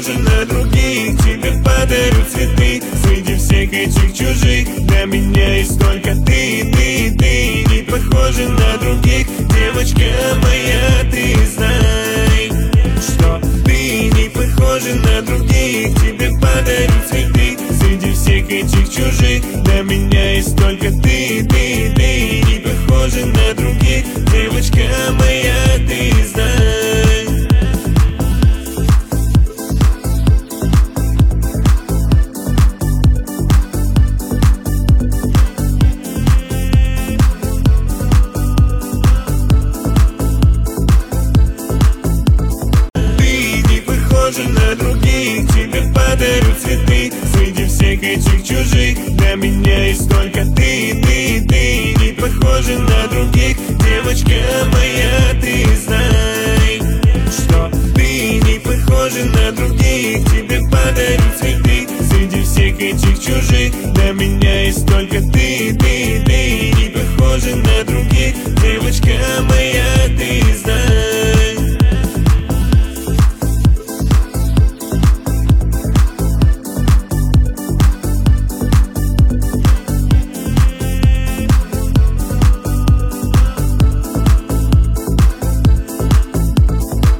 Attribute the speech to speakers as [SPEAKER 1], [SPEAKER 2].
[SPEAKER 1] похожа на других. Тебе подарю цветы среди всех этих чужих. Для меня есть только ты, ты, ты. Не похожа на других, девочка моя, ты знай, что ты не похожа на других. Тебе подарю цветы среди всех этих чужих. Для меня есть только ты, ты, ты. Не похожа на других, девочка моя, ты знай. На других, тебе подарю цветы среди всех этих чужих. Для меня есть только ты, ты, ты. Не похожа на других, девочка моя, ты знай, что ты не похожа на других. Тебе подарю цветы среди всех этих чужих. Для меня есть только